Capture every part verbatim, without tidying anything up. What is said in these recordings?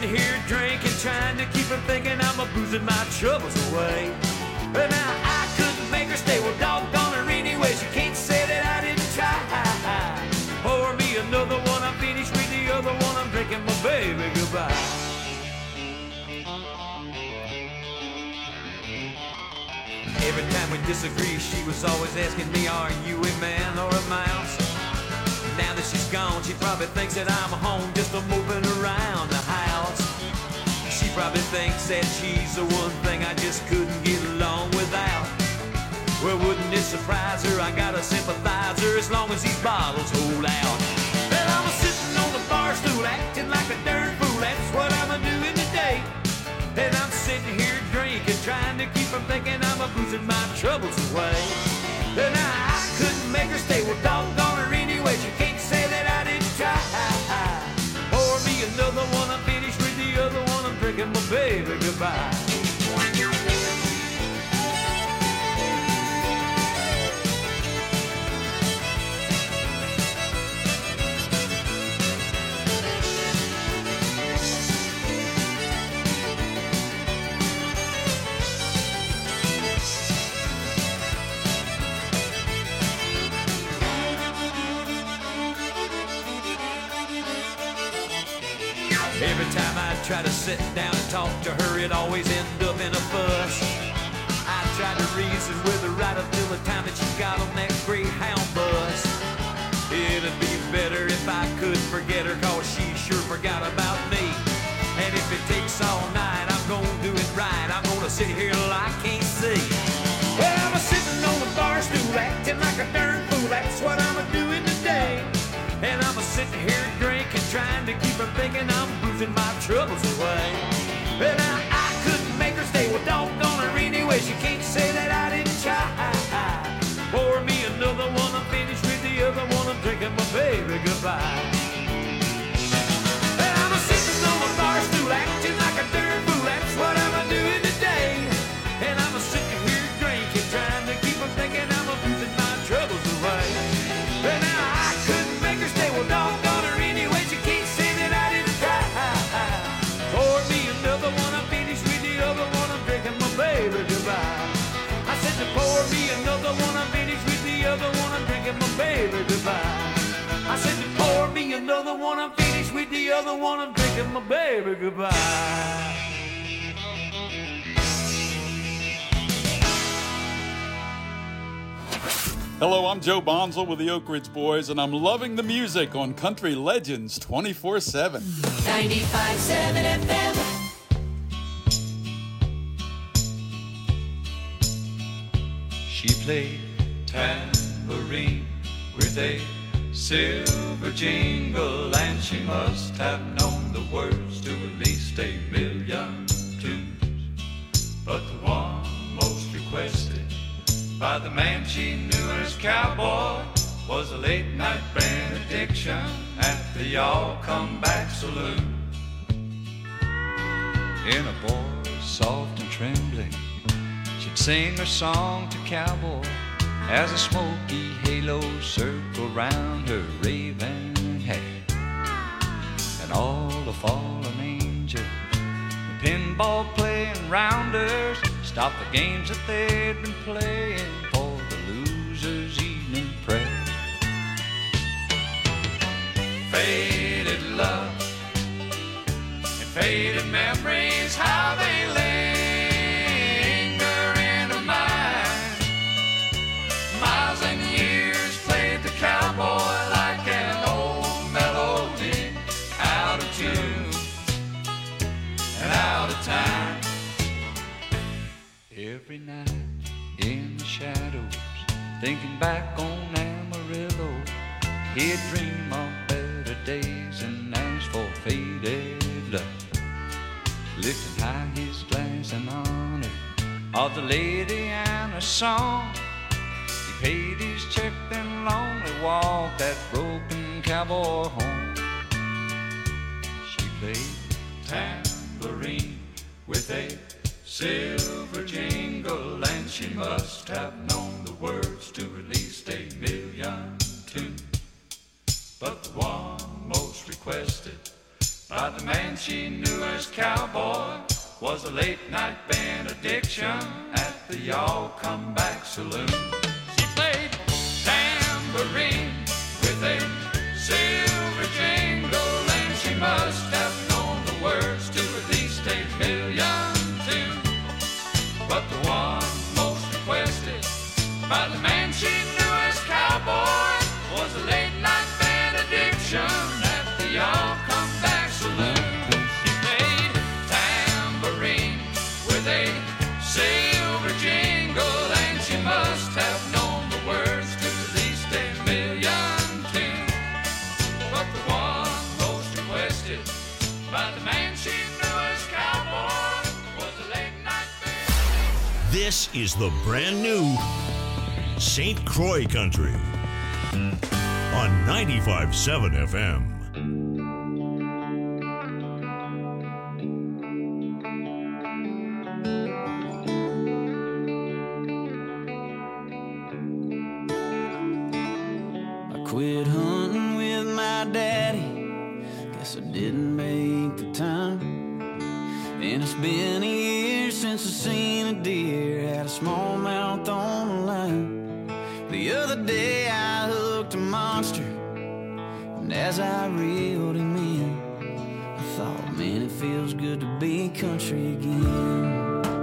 sitting here drinking, trying to keep from thinking I'm a boozing my troubles away. But now I couldn't make her stay, well doggone her anyway. She can't say that I didn't try. Pour me another one, I'm finished with the other one, I'm drinking my baby goodbye. Every time we disagree, she was always asking me, are you a man or a mouse? Now that she's gone, she probably thinks that I'm home just a moving around the house. She probably thinks that she's the one thing I just couldn't get along without. Well, wouldn't it surprise her? I got a sympathizer as long as these bottles hold out. Well, I'm sitting on the bar stool acting like a darn fool. That's what I'm doing today. And I'm sitting here drinking, trying to keep from thinking I'm a boozing my troubles away. And I, I couldn't make her stay, well doggone her anyway. She can't say that I didn't try. Pour me another one, I'm finished with the other one, I'm drinking my baby goodbye. Every time I try to sit down and talk to her, it always ends up in a fuss. I tried to reason with her right up till the time that she got on that Greyhound bus. It'd be better if I could forget her, cause she sure forgot about me. And if it takes all night, I'm gonna do it right. I'm gonna sit here till I can't see. Well, I'm sitting on the bar stool acting like a darn fool. That's what I'm doing today. And I'm sitting here drinking, trying to keep from thinking I'm boozing my troubles away. And I, I couldn't make her stay, well doggone her anyway. She can't say that I didn't try. Pour me another one, I'm finished with the other one, I'm drinking my baby goodbye. And I'm sitting on the bar stool acting like a darn fool. That's what I'm doing today. And I'm sitting here drinking, trying to keep from thinking I'm boozing my troubles away. And now I couldn't make her stay, well doggone her anyway. She can't say that I didn't try. Pour me another one, I'm finished with the other one, I'm drinking my baby goodbye. I said to pour me another one, I'm finished with the other one, I'm drinking my baby goodbye. I said to pour me another one, I'm finished with the other one, I'm drinking my baby goodbye. Hello, I'm Joe Bonzel with the Oak Ridge Boys, and I'm loving the music on Country Legends twenty-four seven. ninety-five point seven F M. She played tambourine with a silver jingle, and she must have known the words to at least a million tunes. But the one most requested by the man she knew as cowboy was a late night benediction at the Y'all Come Back Saloon. In a voice soft and trembling, she'd sing her song to cowboy as a smoky halo circled round her raven hair. And all the fallen angels, the pinball playing rounders, stopped the games that they'd been playing for the loser's evening prayer. Faded love and faded memories, how they linger in her mind. Miles and years played the cowboy like an old melody, out of tune and out of time. Every night in the shadows, thinking back on Amarillo, he'd dream of better days and ask for faded love. Lifting high his glass in honor of the lady and her song, he paid his check then lonely walked that broken cowboy home. She played tambourine with a silver jingle, and she must have known the words to at least a million tunes. But the one most requested by the man she knew as cowboy, was a late night benediction at the Y'all Come Back Saloon. She played tambourine with a silver jingle, and she must have known the words to at least a million tune. But the one most requested by the man she knew as cowboy was a late night benediction at the Y'all Come Back Saloon. She played tambourine with a silver jingle, and she must have known the words to at least a million tune. But the one most requested by the man she knew as cowboy was a late night benediction. This is the brand new Saint Croix Country on ninety-five point seven F M. I quit hunting with my daddy, guess I didn't make the time. And it's been a year since I seen a deer, had a smallmouth on the line. The other day I hooked a monster, and as I reeled him in, I thought, man, it feels good to be country again.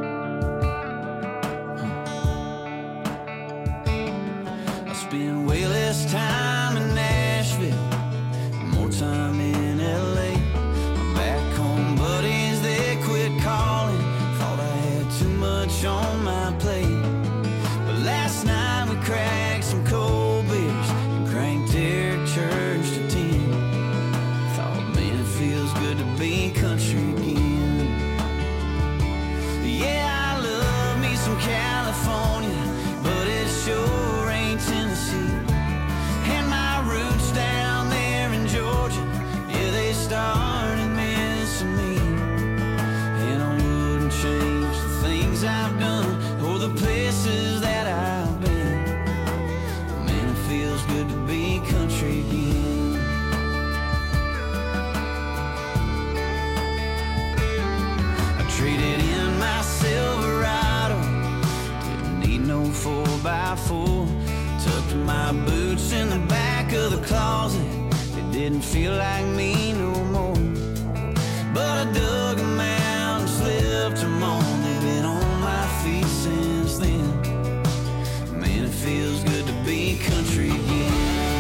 I spend way less time in Nashville, more time in L A. My back home buddies, they quit calling, thought I had too much on my plate. But last night we cracked some cold beers and cranked their church to ten. Thought, man, it feels good to be country again. Yeah, I love me some California, but it sure ain't Tennessee. And my roots down there in Georgia, yeah, they started missing me. And I wouldn't change the things I've done or the places that I've been. Man, it feels good to be country again. I traded in my Silverado, didn't need no four by four. Tucked my boots in the back of the closet, it didn't feel like me no more. But I dug them out and slipped them on, they've been on my feet since then. Man, it feels good to be country again.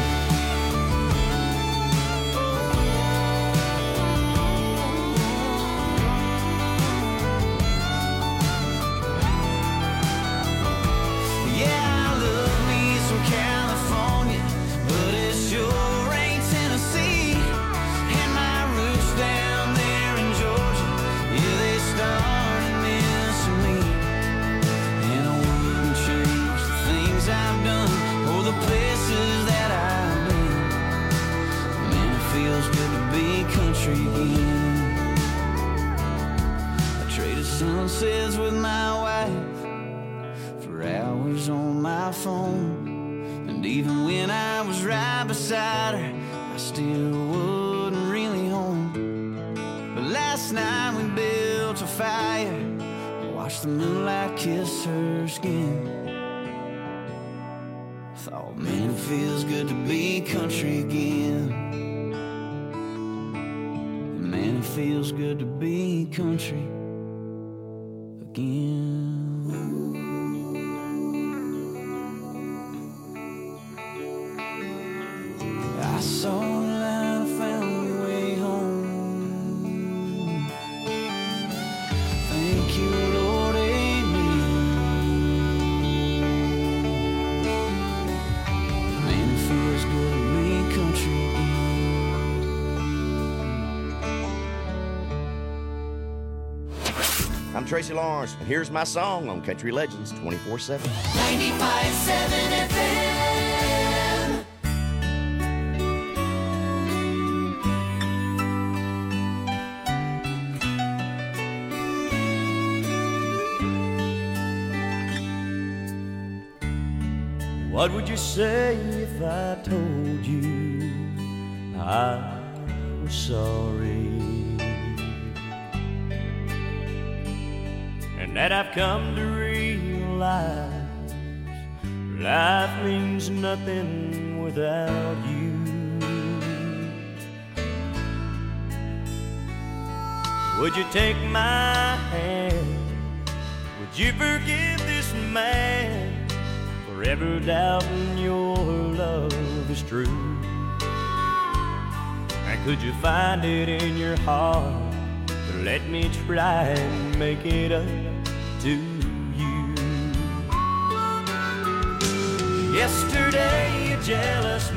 Yeah, I love me some California, but it sure ain't Tennessee. And my roots down there in Georgia, yeah, they started missing me. And I wouldn't change the things I've done or the places that I've been. Man, it feels good to be country again. I traded sunsets with my wife for hours on my phone. And even when I was right beside her, I still wasn't really home. But last night we built a fire, watched the moonlight kiss her skin. Thought, man, it feels good to be country again. Man, it feels good to be country again. I saw the light, I found my way home. Thank you, Lord, amen. Man, it feels good to be country again. I'm Tracy Lawrence, and here's my song on Country Legends twenty-four seven. ninety-five point seven F M. What would you say if I told you I was sorry? and that I've come to realize life means nothing without you. Would you take my hand? Would you forgive this man? Forever doubting your love is true. And could you find it in your heart to let me try and make it up to you? Yesterday, a jealous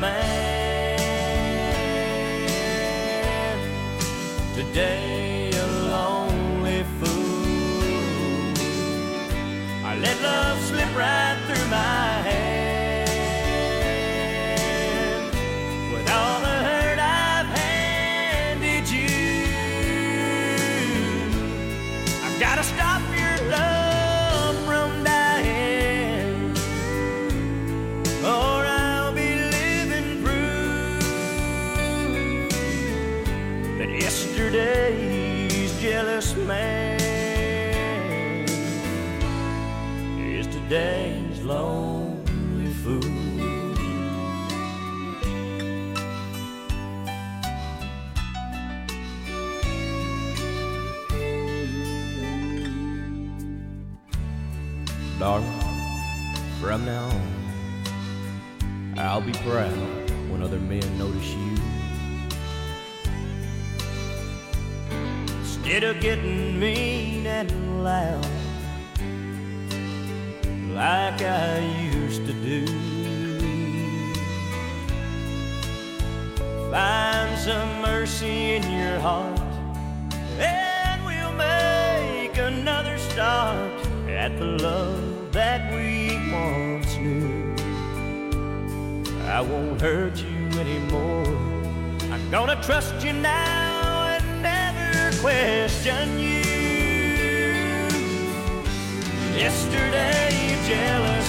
man. Today, a lonely fool. I let love slip right through my hands. With all the hurt I've handed you, I've got to stop your love from dying, or I'll be living proof that yesterday's jealous man is today's lonely fool. Darling, from now on, I'll be proud when other men notice you. Instead of getting mean and loud like I used to do, find some mercy in your heart, and we'll make another start at the love that we once knew. I won't hurt you anymore. I'm gonna trust you now and never question you. Yesterday, you jealous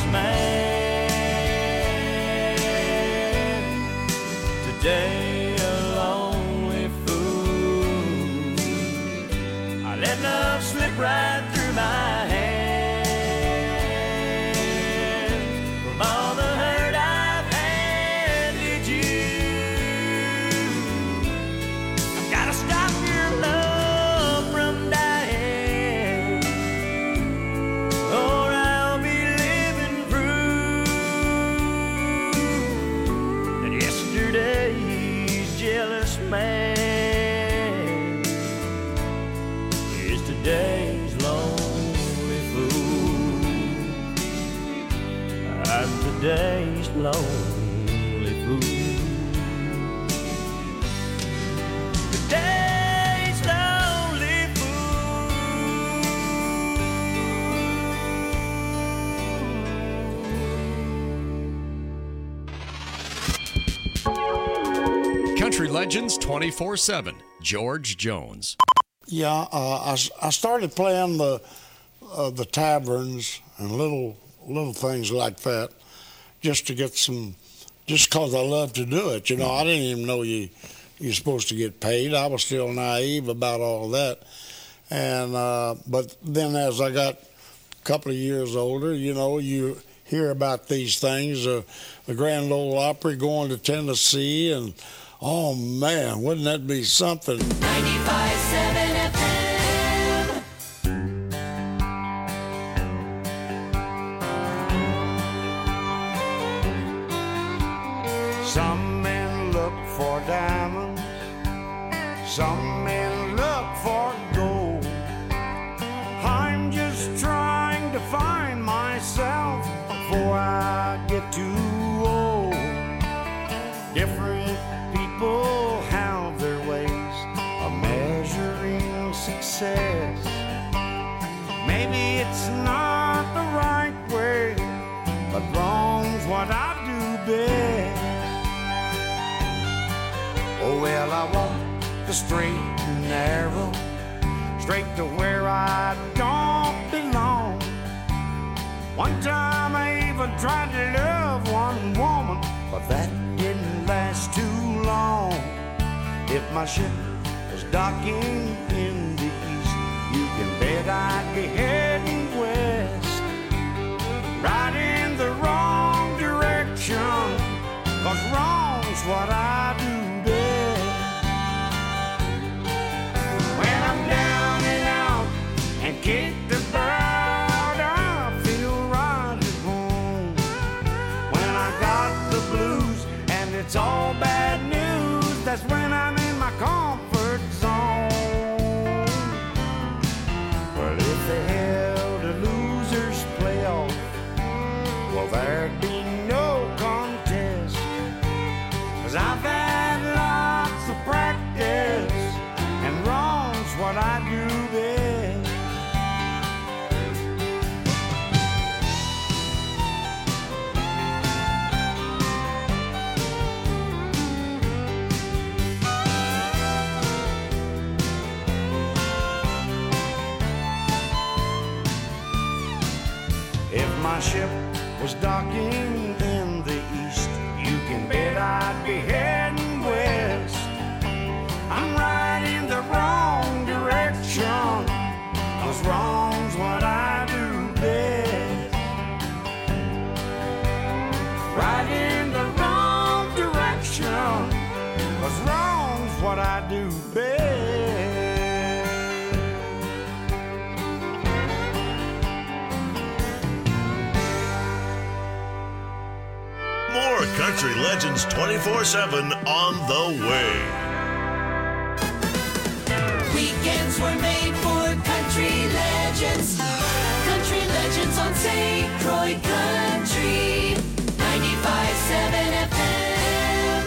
man. Today, a lonely fool. I let love slip right through my hands. From all the hurt I've handed you, I've got to stop your love from dying, or I'll be living proof that yesterday's jealous man is today's lonely fool. I'm today's lonely fool. Today's lonely fool. Country Legends twenty-four seven. George Jones. Yeah, uh, I, I started playing the uh, the taverns and little little things like that, just to get some, just because I love to do it. You know, I didn't even know you you're supposed to get paid. I was still naive about all that, and uh, but then as I got a couple of years older, you know, you hear about these things, uh, the Grand Ole Opry going to Tennessee, and oh man, wouldn't that be something? ninety-five point seven F M. Some men look for diamonds, some men look for gold. I'm just trying to find myself before I get too old. Different people have their ways of measuring success. Maybe it's not the right way, but wrong's what I do best. Oh well, I want the straight and narrow, straight to where I don't belong. One time I even tried to love one woman, but that didn't last too long. If my ship was docking in the east, you can bet I'd be heading wrong's what I do best. When I'm down and out and kicked about, I feel right at home. When I got the blues and it's all bad news, that's when I'm in my comfort zone. Well, if they held a loser's playoff, well, there'd be no contest, 'cause I've had lots of practice, and wrong's what I do best. If my ship was docking in the east, you can bet I'd be heading west. I'm right in the wrong direction, 'cause wrong's what I do best. Right in the wrong direction, 'cause wrong's what I do best. More Country Legends twenty-four seven on the way. Weekends were made for country legends. Country legends on Saint Croix Country. ninety-five point seven F M.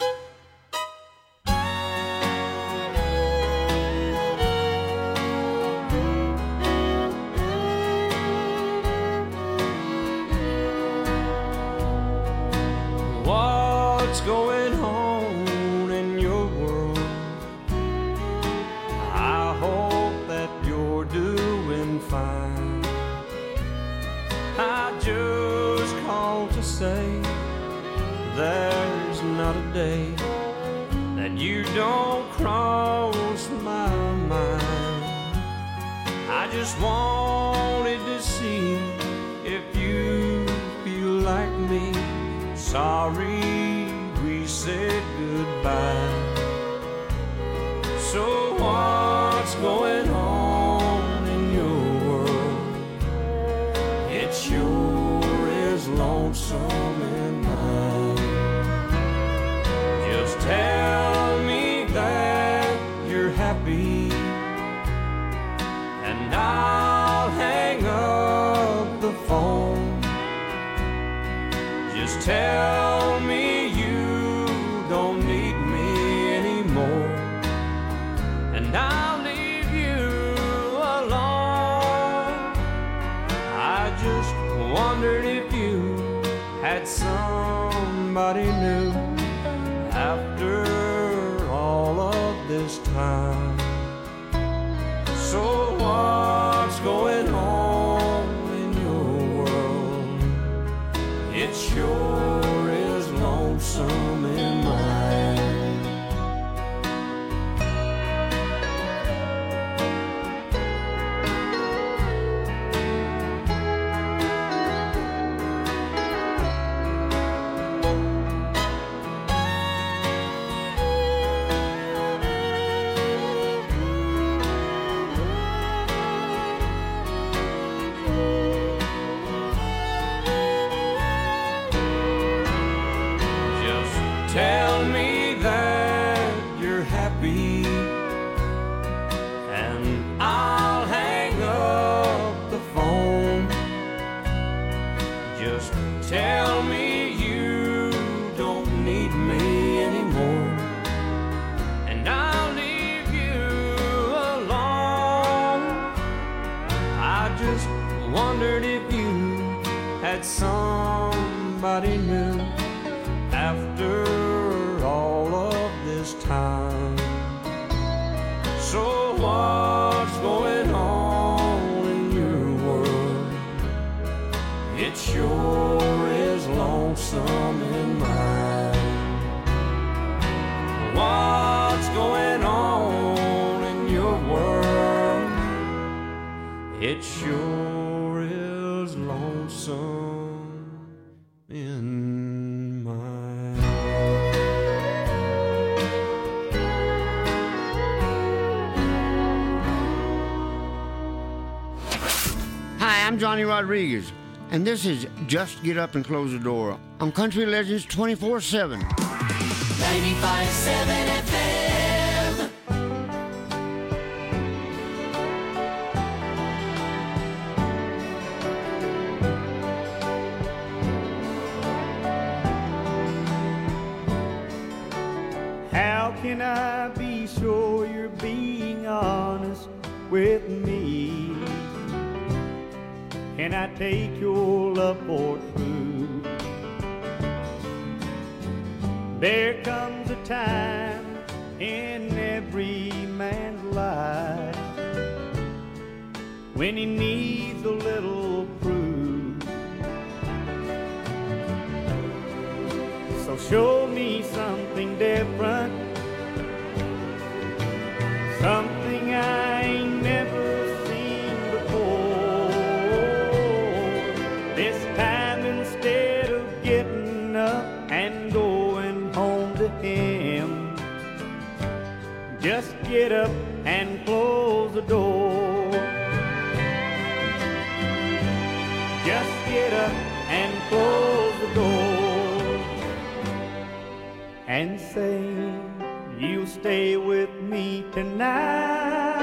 What's going on in your world? I hope that you're doing fine. I just called to say there's not a day that you don't cross my mind. I just wanted to see if you feel like me. Sorry we said goodbye. So what's going on in your world? It sure is lonesome in mine. Just tell me that you're happy, and I'll hang up the phone. Just tell me you don't need me anymore, and I'll leave you alone. I just wondered if you had somebody new after all of this time. So what's going on in your world? It sure is lonesome in mine. Tell me that you're happy, and I'll hang up the phone. Just tell me you don't need me anymore, and I'll leave you alone. I just wondered if you had somebody new after all of this time. So what's going on in your world? It sure is lonesome in mine. What's going on in your world? It sure is lonesome in mine. I'm Johnny Rodriguez, and this is Just Get Up and Close the Door on Country Legends twenty-four seven. ninety-five seven F M. How can I be sure you're being honest with me? Can I take your love for true? There comes a time in every man's life when he needs a little proof. So show me something different, something I ain't never seen before. This time instead of getting up and going home to him, just get up and close the door. Just get up and close the door and say you'll stay with me tonight.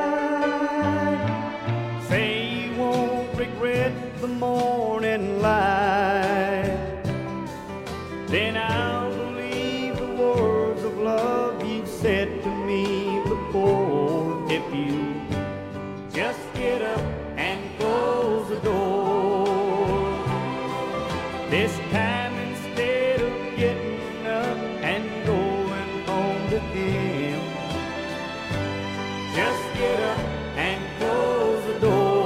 Say you won't regret the morning light. Then I'll believe the words of love you've said to me before. If you just get up and close the door. This time instead of getting up and going home to him, just get up and close the door.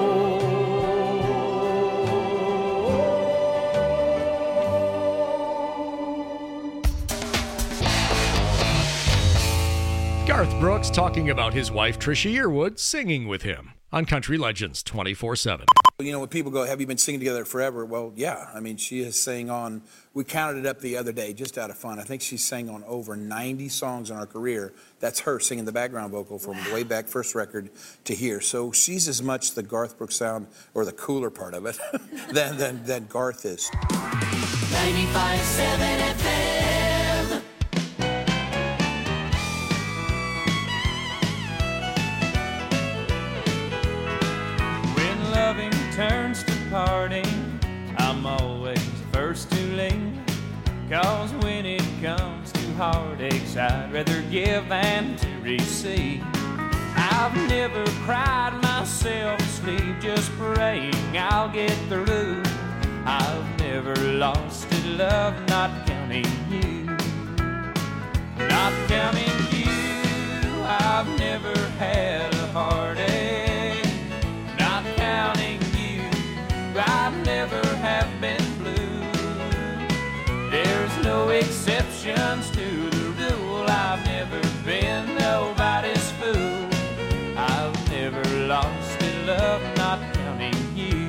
Garth Brooks talking about his wife Trisha Yearwood singing with him on Country Legends twenty-four seven. You know, when people go, have you been singing together forever? Well, yeah. I mean, she has sang on, we counted it up the other day, just out of fun. I think she sang on over ninety songs in our career. That's her singing the background vocal from the way back first record to here. So she's as much the Garth Brooks sound, or the cooler part of it, than, than, than Garth is. ninety-five seven F M. When loving turns to parting, I'm always first to lean. Cause when it comes to heartaches, I'd rather give than to receive. I've never cried myself to sleep, just praying I'll get through. I've never lost a love, not counting you. Not counting you, I've never had a heartache. Not counting you, I've never have been blue. There's no exceptions to the rule. I've never been nobody's fool. I've never lost a love, not counting you.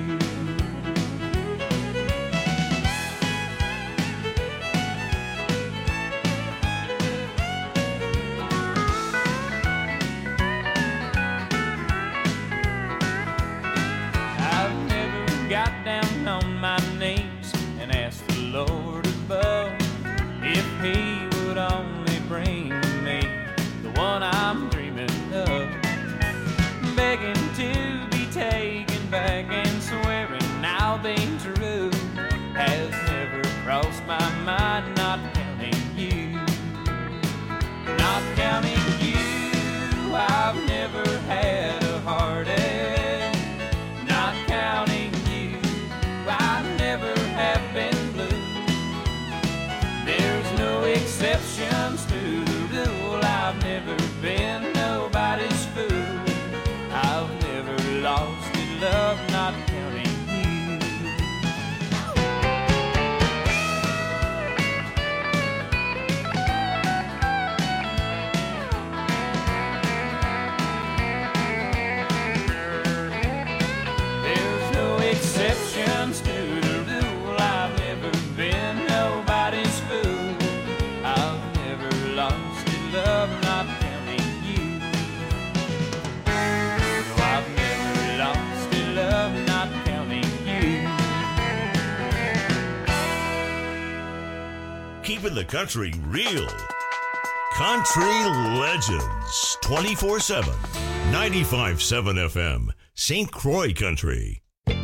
keeping the country real. Country Legends, twenty-four seven, ninety-five point seven F M, Saint Croix Country.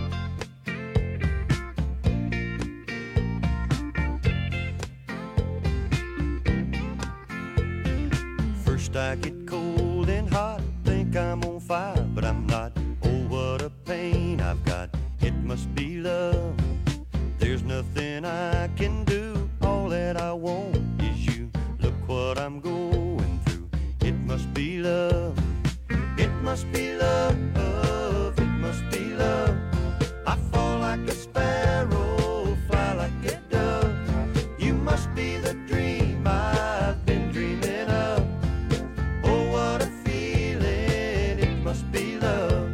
First I get cold and hot, think I'm on fire, but I'm not. Oh, what a pain I've got, it must be love. There's nothing I can do, all that I want is you. Look what I'm going through, it must be love. It must be love, it must be love. I fall like a sparrow, fly like a dove. You must be the dream I've been dreaming of. Oh, what a feeling, it must be love.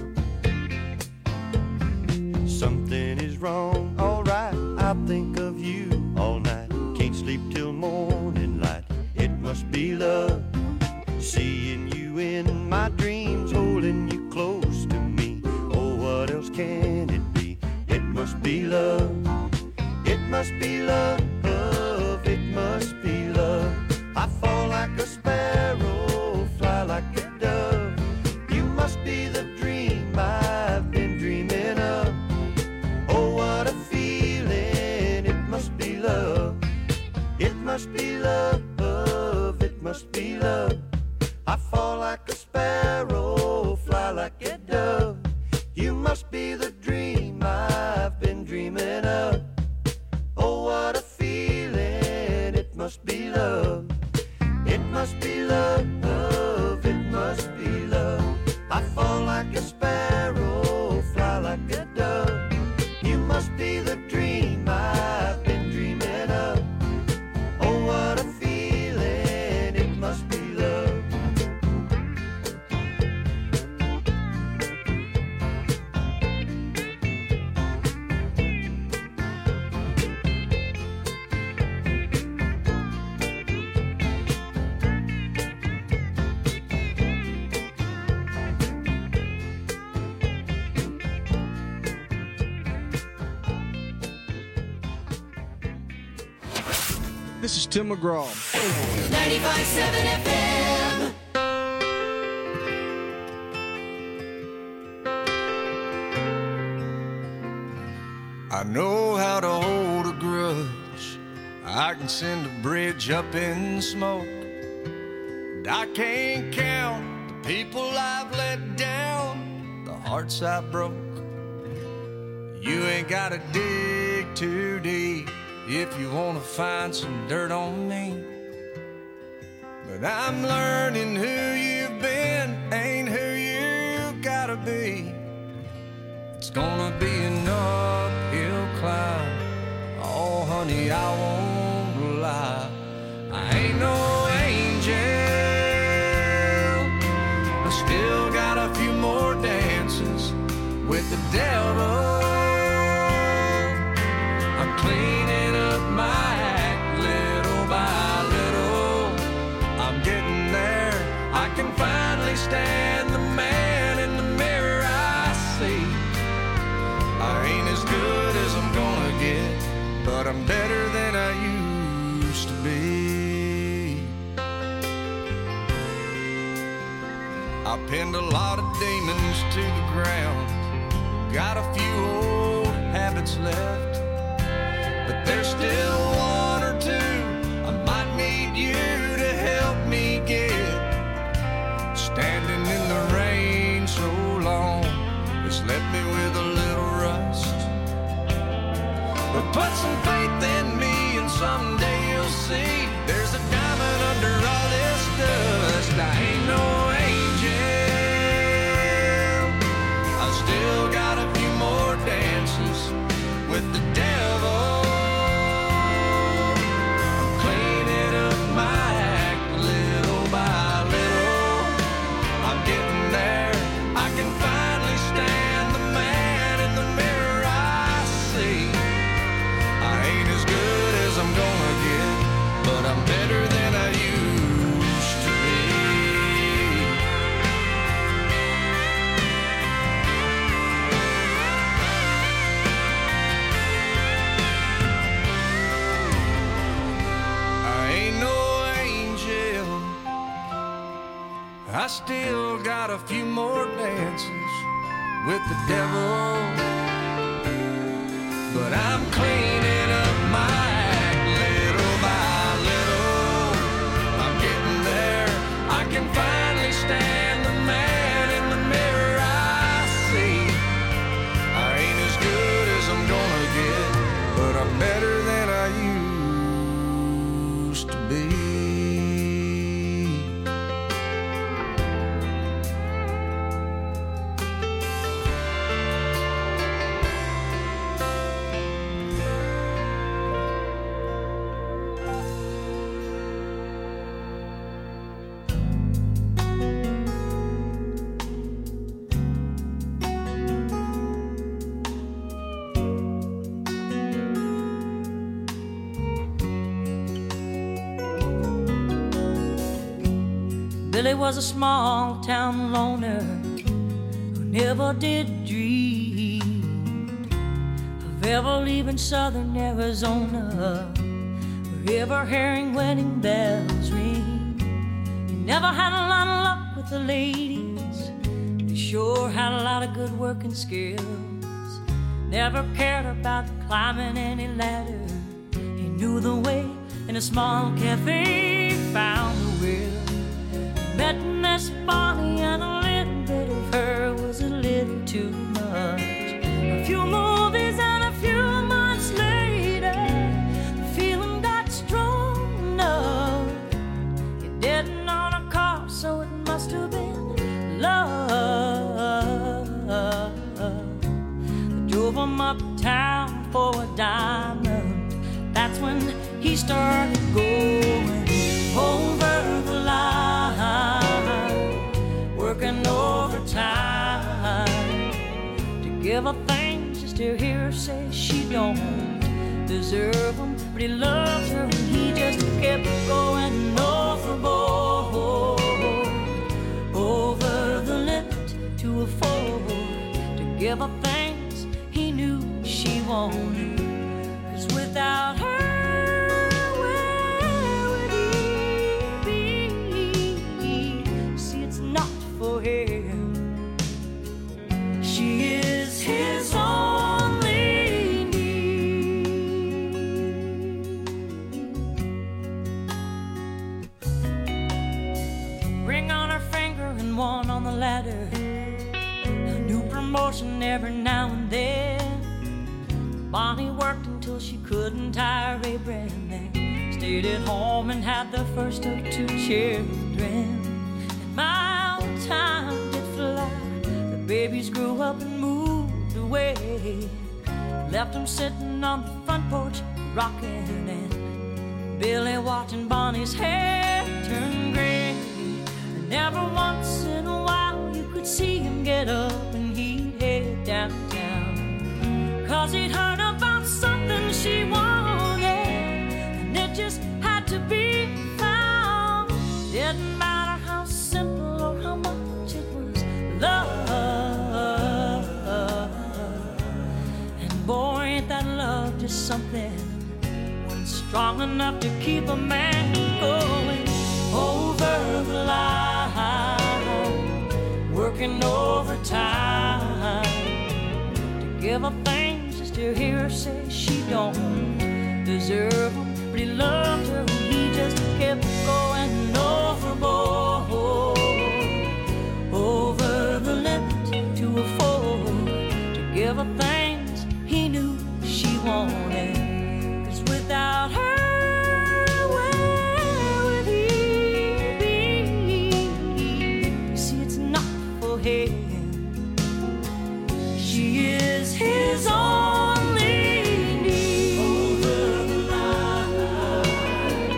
Something is wrong, alright, I think of you all night. Can't sleep till morning light, it must be love. Seeing you in my dreams, holding you close to me. Oh, what else can it be? It must be love. It must be love, it must be love. I fall like a sparrow, fly like a dove. You must be the dream I've been dreaming of. Oh, what a feeling, it must be love. It must be love, it must be love. I fall like a sparrow, fly like a dove. You must be the dream I've been dreaming of. Oh, what a feeling, it must be love. It must be love, it must be love. I fall like a sparrow, fly like a dove. You must be the dream I've been dreaming of. Oh, what a feeling, it must be love. This is Tim McGraw. ninety-five point seven F M. I know how to hold a grudge. I can send a bridge up in smoke. And I can't count the people I've let down, the hearts I broke. You ain't gotta dig too deep if you wanna find some dirt on me. But I'm learning who you've been ain't who you gotta be. It's gonna be an uphill climb. Oh, honey, I won't lie. I ain't no angel. I still got a few more dances with the devil. I'm cleaning up my act little by little. I'm getting there. I can finally stand the man in the mirror I see. I ain't as good as I'm gonna get, but I'm better than I used to be. I pinned a lot of demons to the ground. Got a few old habits left, but there's still one or two I might need you to help me get. Standing in the rain so long, it's left me with a little rust. But put some faith in me and someday you'll see there's a diamond under all this dust. I ain't no angel. I still got a few more dances with the devil. I still got a few more dances with the devil, but I'm cleaning up my act little by little. I'm getting there. I can finally stand the man in the mirror. I see I ain't as good as I'm gonna get, but I'm better than I used to be. Billy was a small town loner who never did dream of ever leaving southern Arizona, wherever hearing wedding bells ring. He never had a lot of luck with the ladies, he sure had a lot of good working skills. Never cared about climbing any ladder, he knew the way in a small cafe, found the will. Met Miss Bonnie and a little bit of her was a little too much. A few movies and a few months later, the feeling got strong enough. He didn't own a car, so it must have been love. I drove him uptown for a diamond. That's when he started going over the line, working overtime to give her things just to hear her say she don't deserve them. But he loved her and he just kept going overboard, over the limit to afford to give her things he knew she wanted. 'Cause without her, she is his only need. Ring on her finger and one on the ladder, a new promotion every now and then. Bonnie worked until she couldn't tire Abraham, then stayed at home and had the first of two children. And my old time did fly. The babies grew up and moved away, left them sitting on the front porch rocking, and Billy watching Bonnie's hair turn gray. And never once in a while you could see him get up and he'd head downtown, 'cause he'd heard about something she wanted, and it just had to be found. Didn't matter how simple or how much it was love. And boy, ain't that love just something when strong enough to keep a man going over the line, working overtime to give her things just to hear her say she don't deserve them. But he loved her and he just kept going overboard, over the limit to afford to give her things he knew she wanted. 'Cause without her, where would he be? You see, it's not for him. She is his only need. Over the line,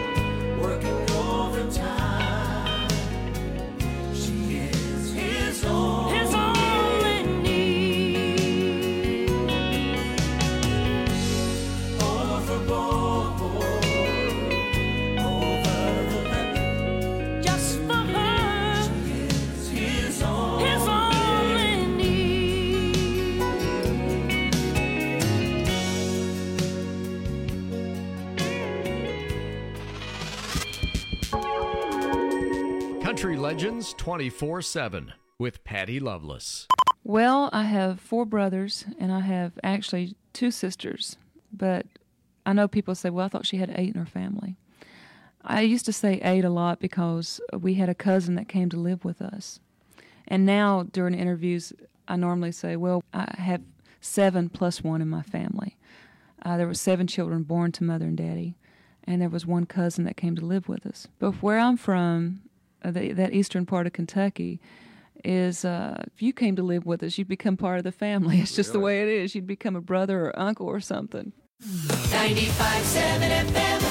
Country Legends twenty-four seven with Patty Loveless. Well, I have four brothers, and I have actually two sisters. But I know people say, well, I thought she had eight in her family. I used to say eight a lot because we had a cousin that came to live with us. And now, during interviews, I normally say, well, I have seven plus one in my family. Uh, there were seven children born to mother and daddy, and there was one cousin that came to live with us. But where I'm from, uh, the, that eastern part of Kentucky, is uh, if you came to live with us, you'd become part of the family. It's just really the way it is. You'd become a brother or uncle or something. ninety-five point seven F M.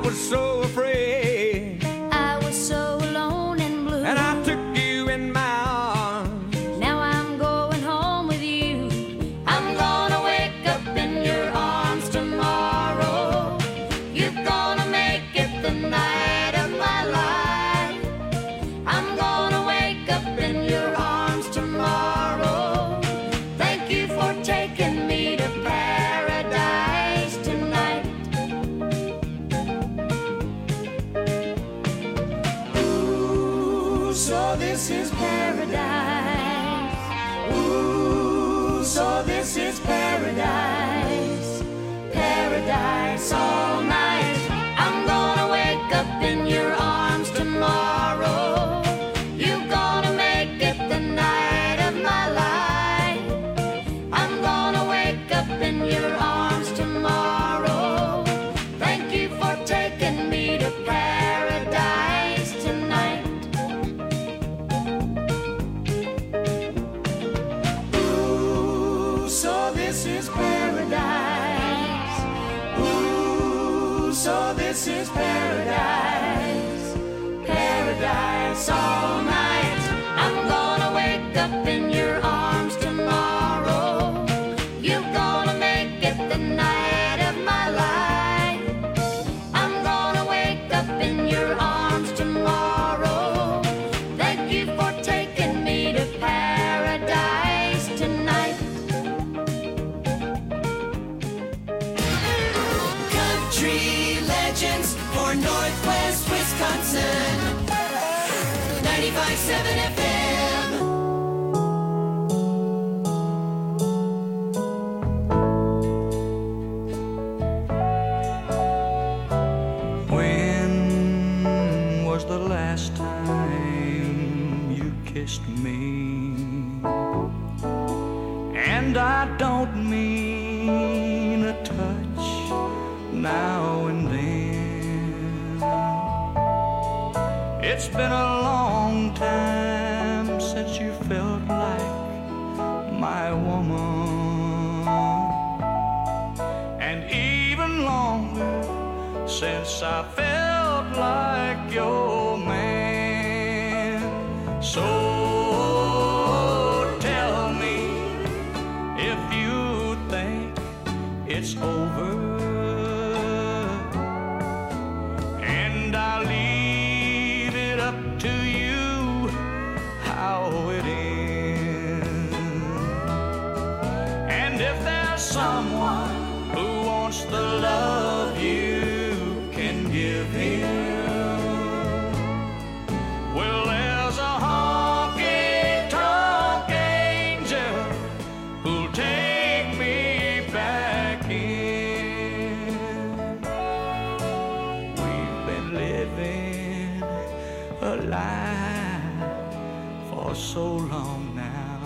was so afraid. I was so alone and blue. And I took you in my arms. Now I'm going home with you. I'm gonna wake up in your arms tomorrow. You're gonna make it the night of my life. I'm gonna wake up in your arms tomorrow. Thank you for taking me to paradise tonight. Ooh, so this is paradise. Ooh, so this is paradise. Paradise all night. I'm gonna wake up in your arms tomorrow. You're gonna make it the night of my life. I'm gonna wake up in your arms tomorrow. Thank you for taking me to paradise tonight. Ooh, so this is paradise. Ooh, so this is paradise. Paradise all night. I'm gonna wake up in your arms tomorrow. You're gonna make it the night of my life. I'm gonna wake up in your arms tomorrow. Thank you for taking me to paradise tonight. Country legends for Northwest Wisconsin. ninety-five point seven F M. When was the last time you kissed me? And I don't mean a touch now and then. It's been a long time since you felt like my woman, and even longer since I felt like your man. So tell me if you think it's over, and I'll leave it up to you how it ends. And if there's someone who wants the love you can give him, well, there's a honky-tonk angel who'll take me back in. We've been living a lie for so long now.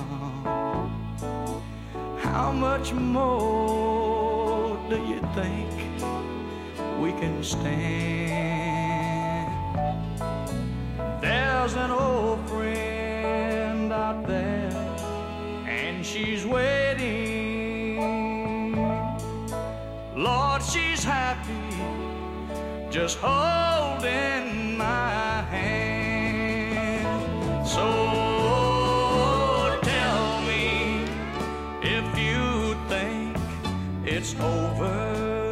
How much more do you think we can stand? There's an old friend out there, and she's waiting. Lord, she's happy just holding my hand. So tell me if you think it's over,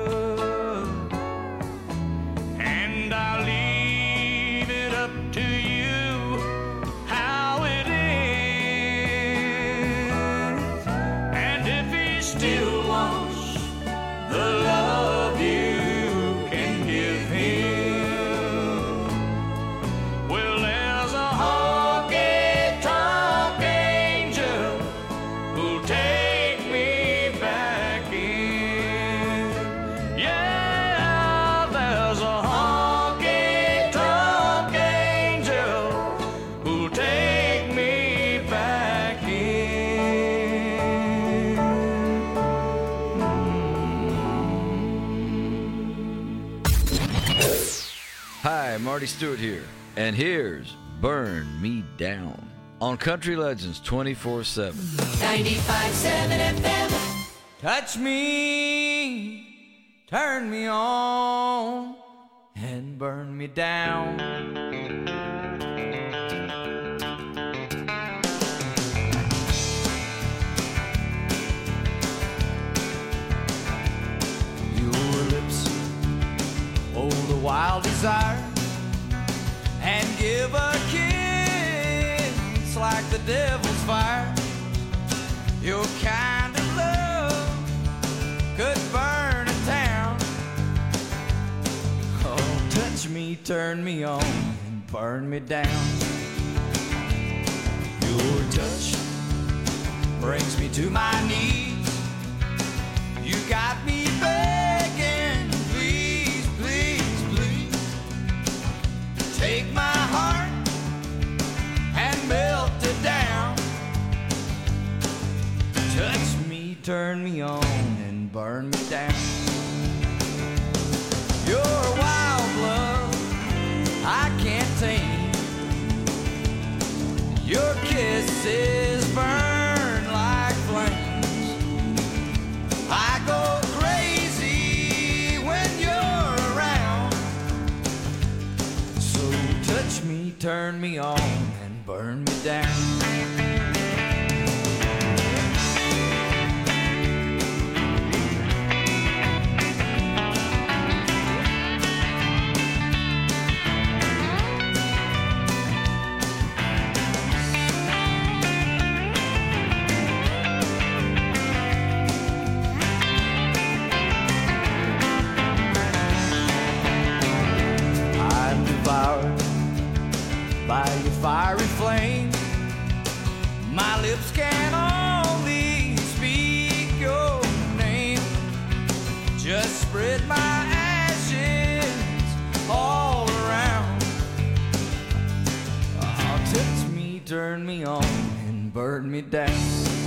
and I'll leave it up to you how it ends. And if he still wants the love you can give him, well, there's a honky-tonk angel who'll take me back in. Yeah, there's a honky-tonk angel who'll take me back in. Hi, Marty Stewart here, and here's Burn Me Down on Country Legends twenty-four seven. ninety-five point seven F M. Touch me, turn me on, burn me down. Your lips hold a wild desire and give a kiss like the devil's fire. Your kind of love could burn a town. Oh, touch me, turn me on, and burn me down. Your touch brings me to my knees. You got me begging, please, please, please. Take my heart and melt it down. Touch me, turn me on, and burn me down. Your wild love I can't tame. Your kisses burn like flames. I go crazy when you're around. So touch me, turn me on, and burn me down. By your fiery flame, my lips can only speak your name. Just spread my ashes all around. Oh, touch me, turn me on, and burn me down.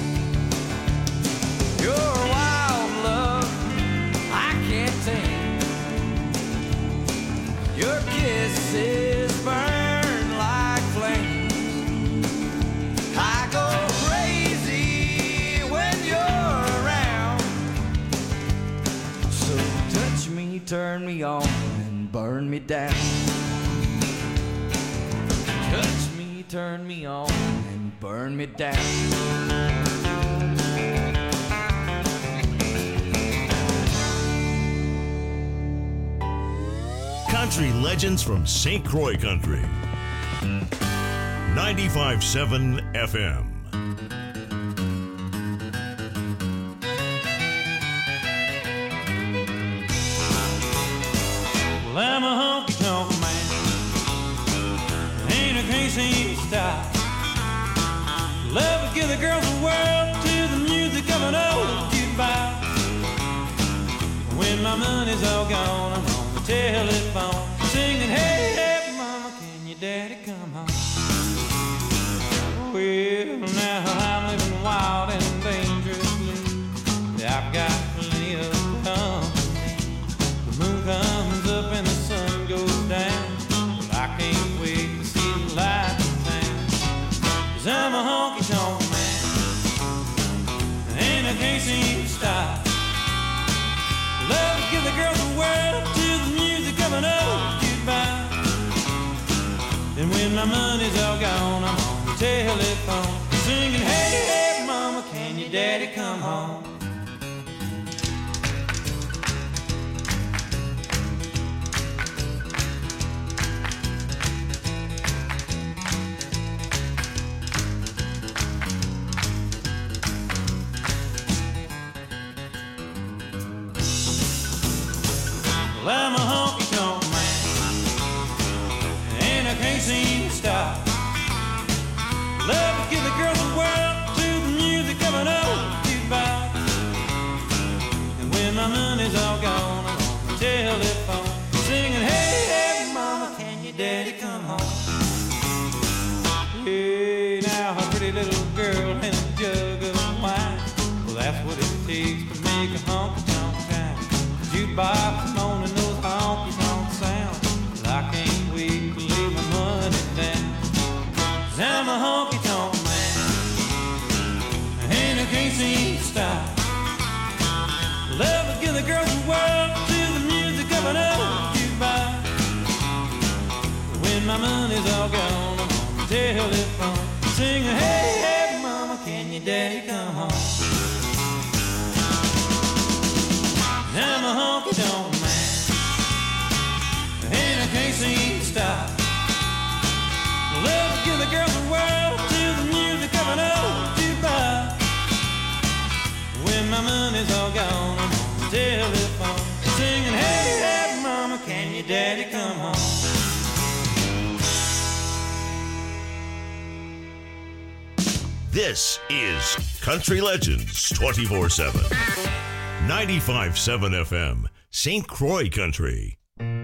Your wild love I can't tame. Your kisses burn. I go crazy when you're around. So touch me, turn me on, and burn me down. Touch me, turn me on, and burn me down. Country legends from Saint Croix Country. ninety-five point seven F M. Well, I'm a honky-tonk man. Ain't a crazy style. Love to give the girls the world to the music of an old jukebox. When my money's all gone, I'm on the telephone singing, hey, hey, mama, can your daddy come home? Well, now I'm living wild and dangerously. I've got plenty of company. The moon comes up and the sun goes down. But I can't wait to see the light in town. 'Cause I'm a honky-tonk man, and I can't seem to stop. Love to give the girls the world to the music of an old jukebox. And when my money's all gone, I'm on the telephone singing, hey, hey, mama, can your daddy come home? Well, I'm a honky-tonk man, and I can't seem to stop. Love to give the girls the world to the music of an old jukebox. And when my money's all gone, I'm on the telephone singing, hey, hey, mama, can your daddy come home? Hey, now a pretty little girl and a jug of wine. Well, that's what it takes to make a honky-tonk town. Jukebox moaning those honky-tonk sounds. But I can't wait to lay my money down. 'Cause I'm a honky-tonk man, and I can't seem to stop. Love to give the girls the world to the music of an old jukebox. my money's all gone, I'm on the telephone. Sing, hey, hey, mama, can your daddy come home? I'm a honky-tonk man, and I can't seem to stop. Love to give the girls the world to the music of an old jukebox. When my money's all gone, I'm on the telephone, singing, hey, hey, mama, can your daddy come home? This is Country Legends twenty-four seven. ninety-five point seven F M, Saint Croix Country.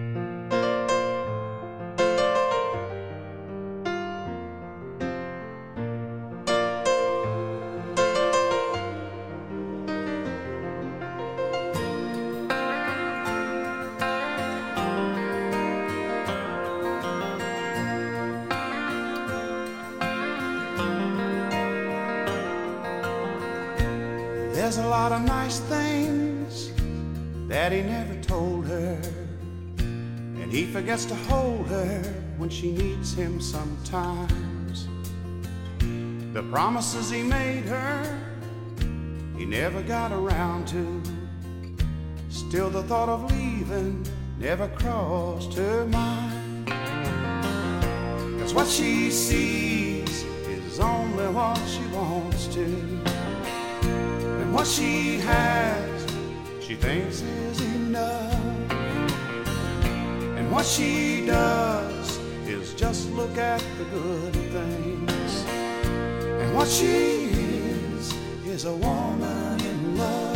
There's a lot of nice things that he never told her, and he forgets to hold her when she needs him sometimes. The promises he made her, he never got around to. Still the thought of leaving never crossed her mind. 'Cause what she sees is only what she wants to. And what she has, she thinks is enough. And what she does is just look at the good things. And what she is, is a woman in love.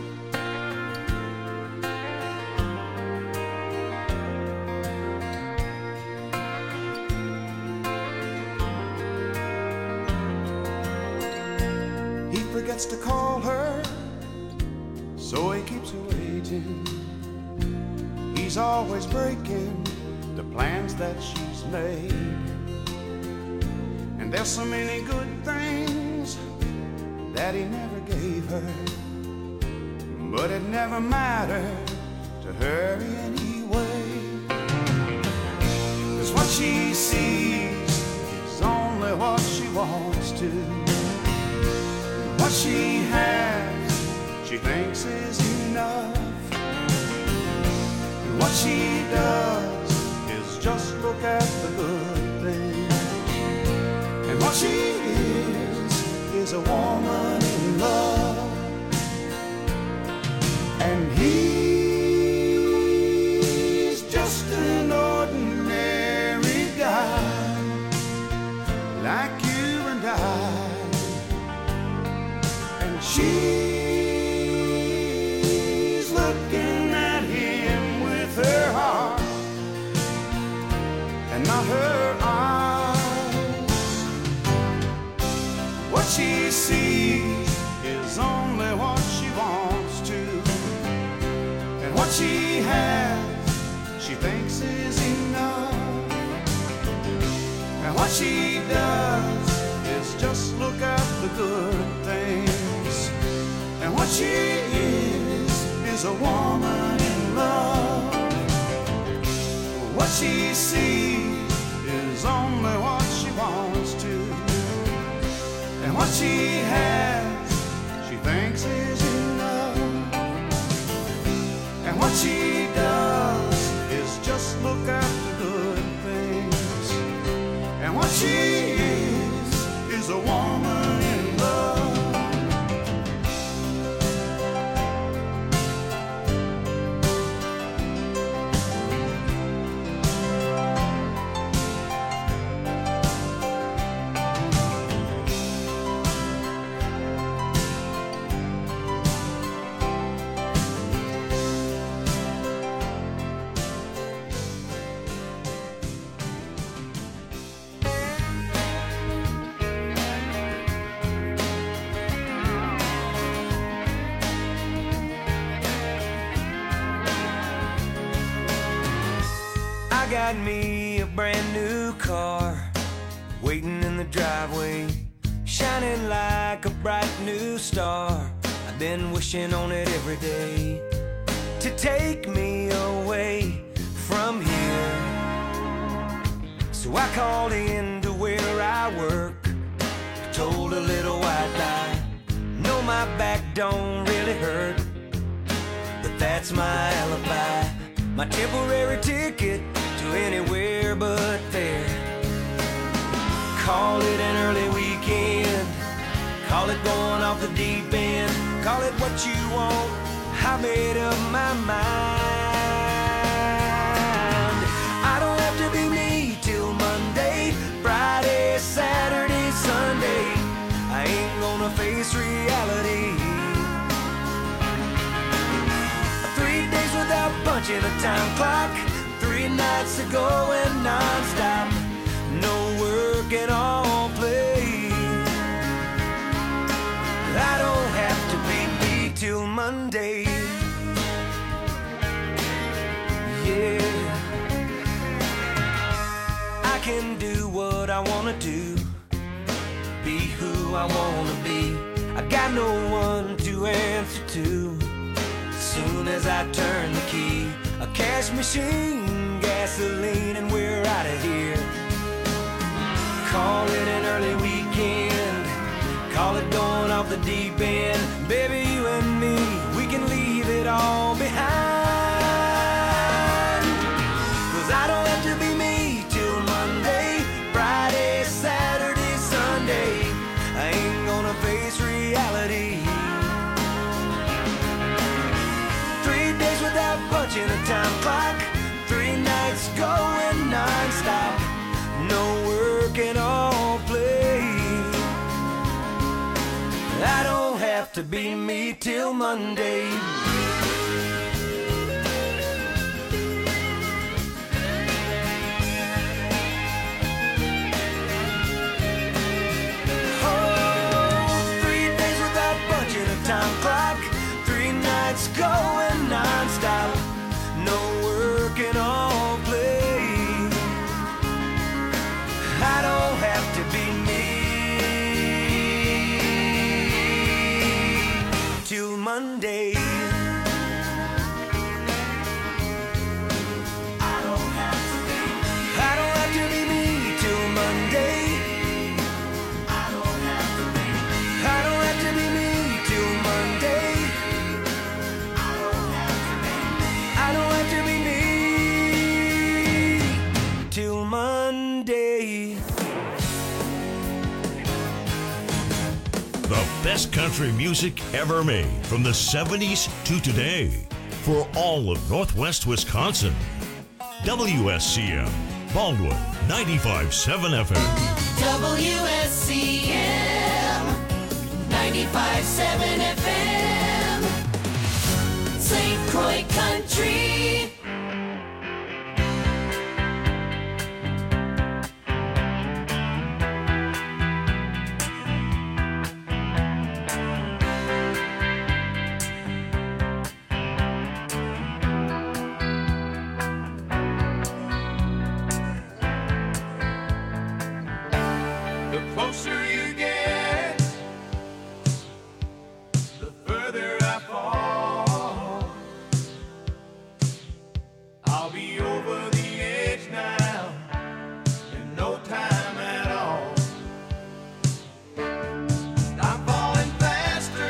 Forgets to call her, so he keeps her waiting. He's always breaking the plans that she's made. And there's so many good things that he never gave her, but it never mattered to her anyway. 'Cause what she sees is only what she wants to. What she has, she thinks is enough. And what she does is just look at the good things. And what she is, is a woman in love. And he's just an ordinary guy, like you and I. She's looking at him with her heart and not her eyes. What she sees is only what she wants to. And what she has, she thinks is enough. And what she does is just look at the good things. And what she is, is a woman in love. What she sees is only what she wants to. And what she has, she thinks is enough. And what she does is just look at the good things. And what she is, is a woman in love. Got me a brand new car waiting in the driveway, shining like a bright new star. I've been wishing on it every day to take me away from here, So I called in to where I work, told a little white lie. No, my back don't really hurt, but that's my alibi, my temporary ticket to anywhere but there. Call it an early weekend, call it going off the deep end, call it what you want, I made up my mind. I don't have to be me till Monday, Friday, Saturday, Sunday. I ain't gonna face reality. Three days without punching a time clock, three nights to go and non-stop, no work and all play. I don't have to be me till Monday. Yeah, I can do what I wanna do, be who I wanna be. I got no one to answer to. Soon as I turn the key, a cash machine, gasoline, and we're out of here. Call it an early weekend, call it going off the deep end. Baby, you and me, we can leave it all behind. Cause I don't have to be me till Monday, Friday, Saturday, Sunday. I ain't gonna face reality. Three days without punching a time clock, three nights going non-stop, no work and all play. I don't have to be me till Monday. Time clock, three nights going non-stop, no work and all play. I don't have to be me till Monday. I don't have to be I don't have to be me till Monday. I don't have to be I don't have to be me till Monday. I don't have to be I don't have to be me till Monday. The best country music ever made from the seventies to today for all of Northwest Wisconsin. W S C M, Baldwin, ninety-five point seven F M. W S C M ninety-five point seven F M, Saint Croix Country.